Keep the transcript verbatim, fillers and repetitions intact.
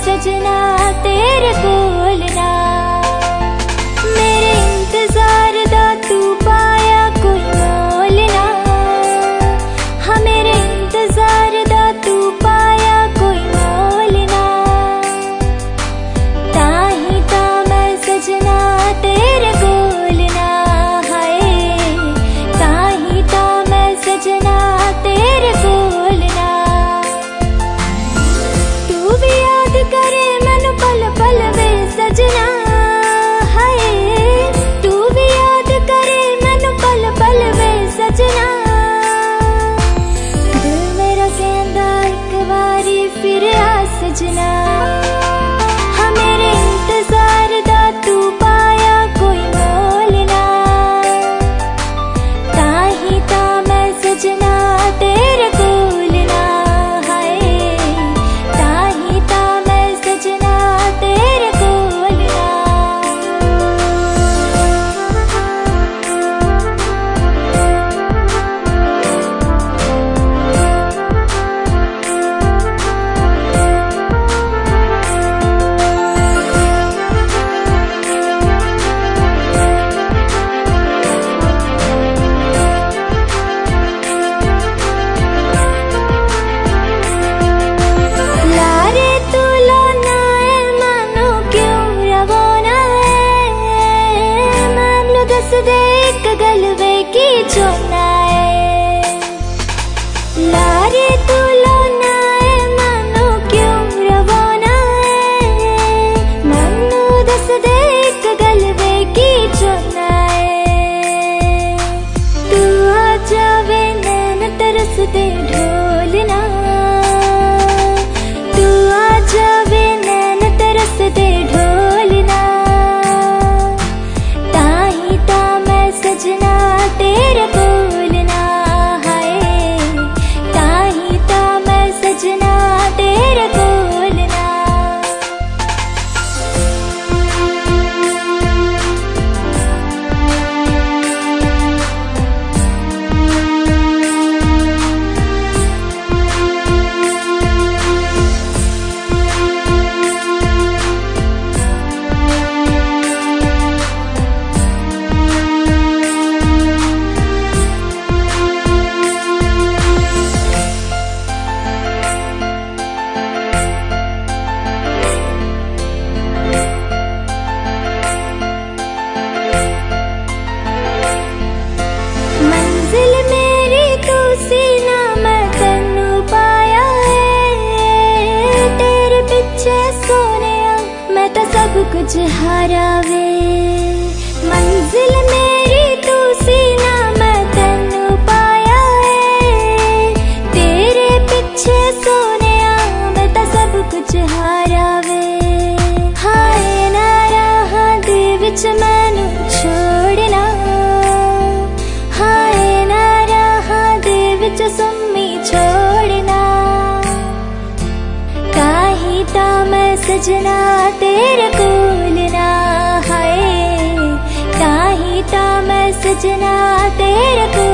सजना तेरे कोल ना। मेरे इंतजार दा तू पाया कोई मोल ना। हाँ मेरे इंतजार दा तू पाया कोई मोल ना। ताही ता मैं सजना तेरे कोल ना। हाय ताही ता मैं सजना तेरे कोल ना। तू भी याद करे मैनू पल पल वे सजना। हाय तू भी याद करे मैनू पल पल वे सजना। दिल मेरा कहंदा एक बारी फिर आ सजना। हाँ मेरे इंतजार दा तू पाया कोई मोल ना। ताही ता मैं सजना तेरे कोल ना। हाय ताही ता मैं सजना तेरे कोल ना। लारे तू लोना है मानो क्यों रवाना है। मैनू दस दे एक गल वे की चोना है। लारे तू लोना है मानो क्यों रवाना है। मैनू दस दे एक गल वे की चोना है। तू आ जावे नैन तरस दे ढोल ना। तू आ जावे नैन तरस दे ढोल ना। ताही ता मैं सजना तेरे कोल ना। हाय ताही ता मैं सजना तेरे कोल ना। मंजिल मेरी तू सी ना मैं तन्नू पाया है। तेरे पिछे सोनिया मैं तो सब कुछ हारा वे। मंजिल मेरी तू सी ना मैं तन्नू पाया है। तेरे पिछे सोनिया मैं तो सब कुछ हारा वे। हाय ना राहां दे विच मैनू छोड़ना। हाय ना राहां दे विच सुम्मी छोड़ना। ताही ता मैं सजना तेरे कोल ना। हाय ताही ता मैं सजना तेरे कोल